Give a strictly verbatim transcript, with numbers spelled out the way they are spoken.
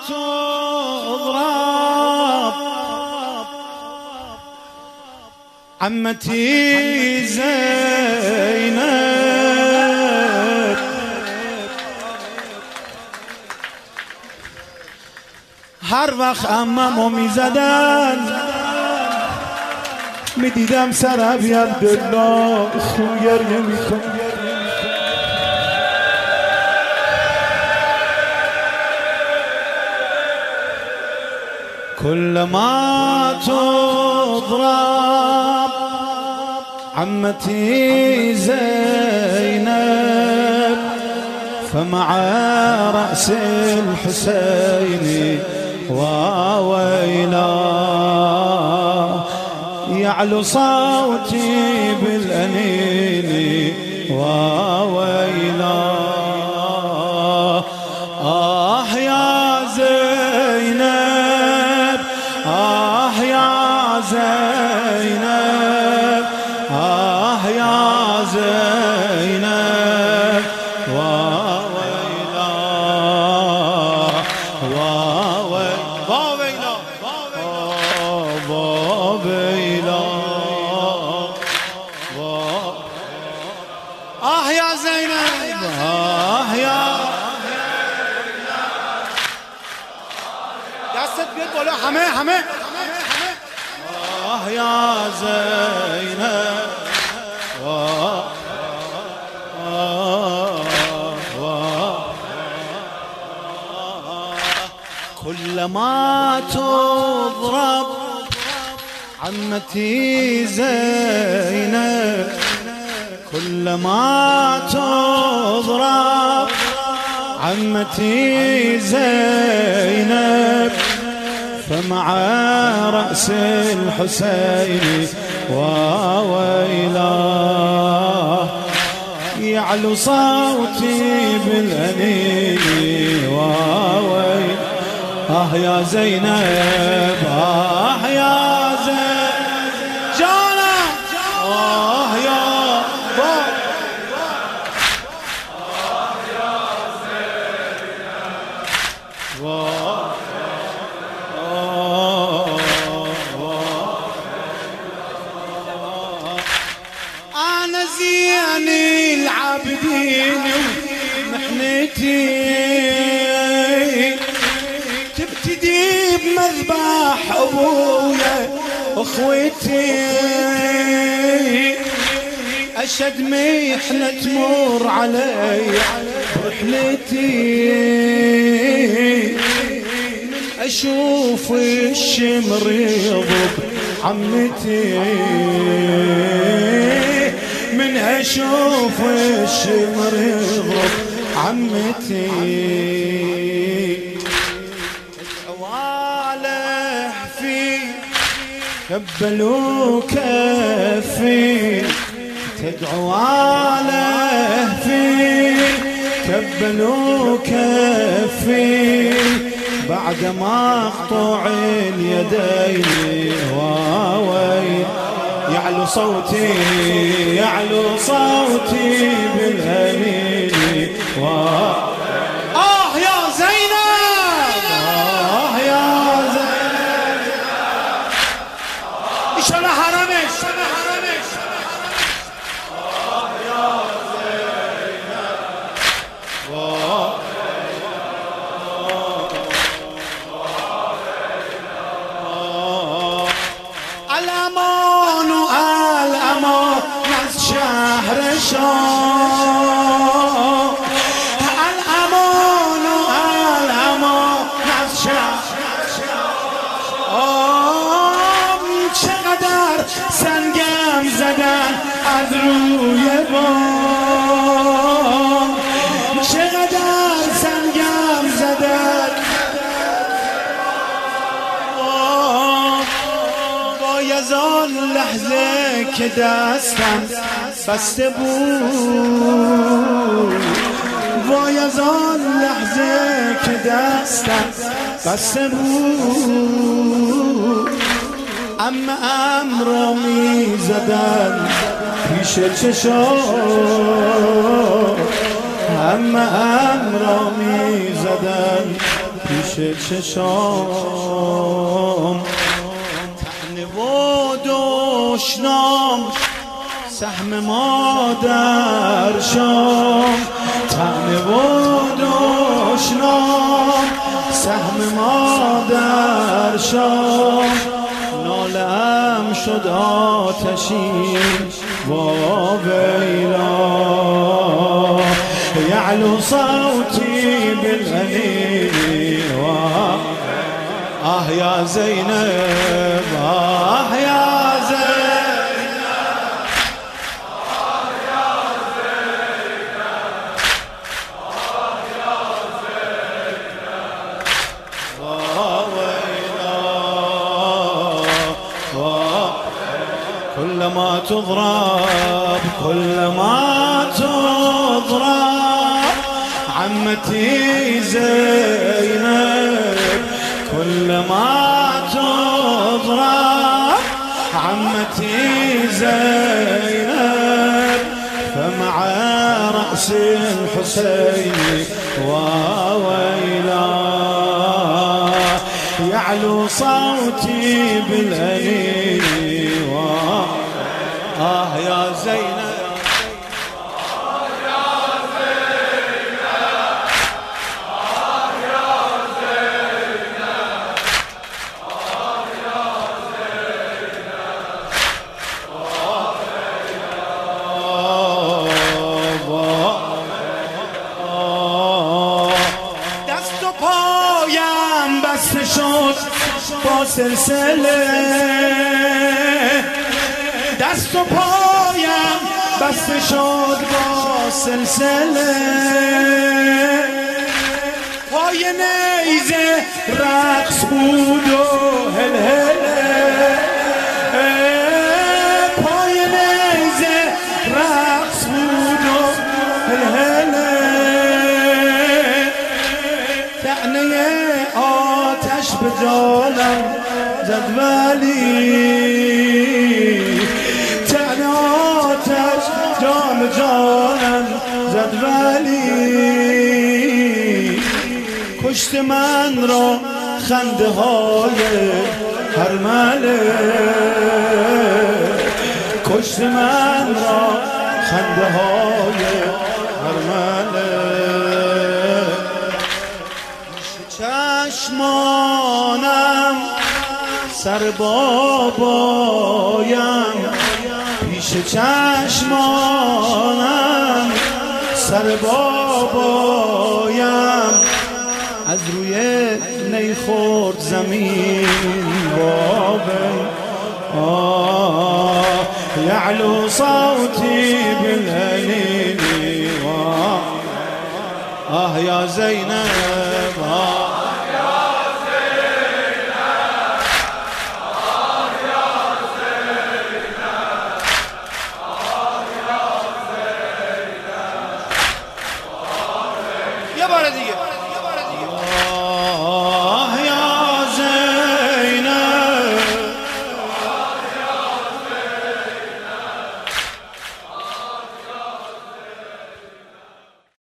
تضرب عمتي زينب، هر وقت عممو میزدن میدیدم سر ابی عبدالله خون گریه میکن. كلما تضرب عمتي زينب فمع رأس الحسين وويلا يعلو صوتي بالأنين وويلا. آه يا زينب، آه يا زينب، آه يا زينب وويلا وويلا وويلا. آه يا زينب، آه يا دستت بیاد بالا همه همه. آه يا زينب آه آه آه كلما تضرب عمتي زينب، كلما تضرب عمتي زينب فمع رأس الحسين وويلاه يعلو صوتي بالأنين وويل. آه يا زينب، آه يا زينب جانا، آه يا بابا، آه يا زينب أنا زين العابدين ومحنتي تبتدي بمذبح أبويا أخوتي، أشد محنة تمر علي برحلتي أشوف الشمر يضب عمتي، من أشوف الشمر يضرب عمتي عواله في كبلوا كفي، تدعو عليه في كبلوا كفي بعد مقطوع اليدين وويل. يعلو صوتي يعلو صوتي بالأنين و آه يا زينب، آه يا زينب إن شاء الله حرمش، آه يا زينب الأمان الأمان از شهر شام، الأمان الأمان از شهر شام. چقدر سنگم زدن از روی بام، چقدر سنگم زدن از آن لحظه که دستم بسته بود، وای از آن لحظه که دستم بسته بود. اما ام را می زدن پیش چشام، همه ام را می زدن پیش چشام، طعنه و دشنام سهم ما در شام، طعنه و دشنام سهم ما در شام، ناله‌ام شد آتشین وا ویلا، یعلو صوتی بالأنین آه یا زینب آه یا زینب آه یا زینب آه یا زینب وا ویلا، كلما تضرب كلما تضرب عمتي زينب، كلما تضرب عمتي زينب، فمع رأس الحسين وويلا، يعلو صوتي بالأنين آه يا زينب آه يا زينب آه يا زينب آه يا زينب. دست و پایم بسته شد با سلسله، دست و پایم بسته شد با سلسله، پای نیزه رقص بود و هلهله، پای نیزه رقص بود و هلهله، طعنه آتش به جانم زد ولی، طعنه آتش جام جانم زد ولی، کشت من را خنده های هرمله، کشت من را خنده های هرمله، چشمانم سر بابایم، پیش چشمانم سر بابایم، از روی نی خورد زمین بابم، آه یعلو صوتی بالأنین آه یا زینب آه